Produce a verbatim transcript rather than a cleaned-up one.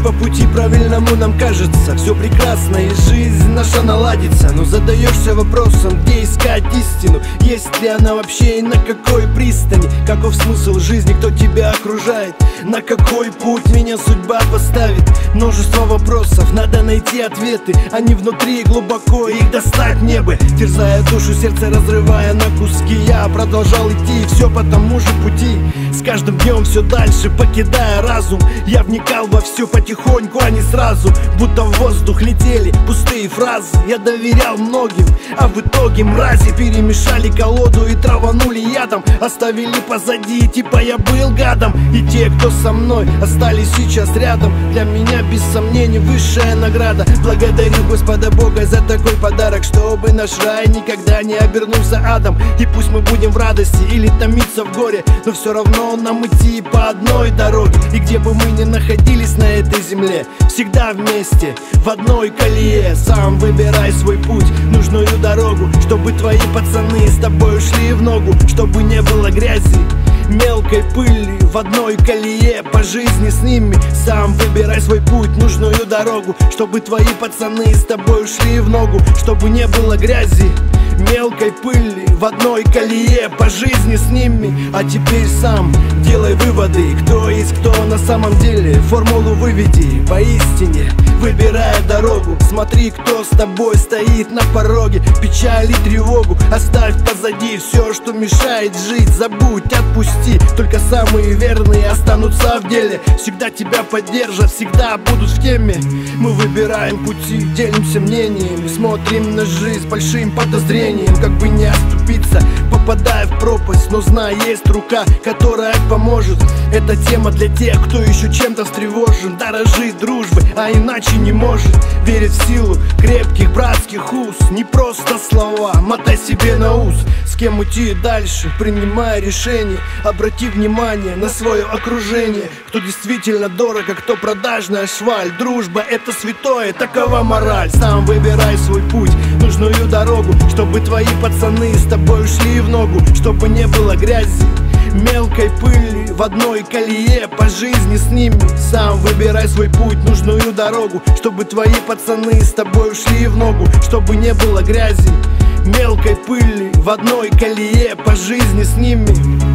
по пути правильному, нам кажется, все прекрасно и жизнь наша наладится. Но задаешься вопросом, где искать истину, есть ли она вообще и на какой пристани. Каков смысл жизни, кто тебя окружает, на какой путь меня судьба поставит. Множество вопросов, надо найти ответы, они внутри глубоко, их достать мне бы. Терзая душу, сердце разрывая на куски, я продолжал идти, все по тому же пути. С каждым днем все дальше, покидая разум, я вникал во все потихоньку, а не сразу. Будто в воздух летели пустые фразы. Я доверял многим, а в итоге мрази перемешали колоду и траванули ядом. Оставили позади, типа я был гадом. И те, кто со мной, остались сейчас рядом. Для меня без сомнений высшая награда. Благодарю Господа Бога за такой подарок, чтобы наш рай никогда не обернулся адом. И пусть мы будем в радости или томиться в горе, но все равно нам идти по одной дороге. И где бы мы ни находились на этой земле, всегда вместе, в одной колее. Сам выбирай свой путь, нужную дорогу, чтобы твои пацаны с тобой шли в ногу, чтобы не было грязи, мелкой пыли в одной колее по жизни с ними. Сам выбирай свой путь, нужную дорогу, чтобы твои пацаны с тобой ушли в ногу, чтобы не было грязи, мелкой пыли в одной колее по жизни с ними. А теперь сам делай выводы, кто есть кто на самом деле. Формулу выведи поистине, выбирая дорогу. Смотри, кто с тобой стоит на пороге. Печаль и тревогу оставь позади, все, что мешает жить, забудь, отпусти. Только самые верные останутся в деле, всегда тебя поддержат, всегда будут в теме. Мы выбираем пути, делимся мнениями, смотрим на жизнь с большим подозрением. Как бы не оступиться, попадая в пропасть, но знай, есть рука, которая поможет. Это тема для тех, кто еще чем-то встревожен. Дорожит дружбой, а иначе не может. Верит в силу крепких братских уз. Не просто слова, мотай себе на ус. С кем идти дальше, принимая решение. Обрати внимание на свое окружение. Кто действительно дорог, а кто продажная шваль. Дружба — это святое, такова мораль. Сам выбирай свой путь, нужную дорогу, чтобы твои пацаны с тобой ушли в ногу, чтобы не было грязи, мелкой пыли в одной колее по жизни с ними. Сам выбирай свой путь, нужную дорогу, чтобы твои пацаны с тобой ушли в ногу, чтобы не было грязи, мелкой пыли в одной колее по жизни с ними.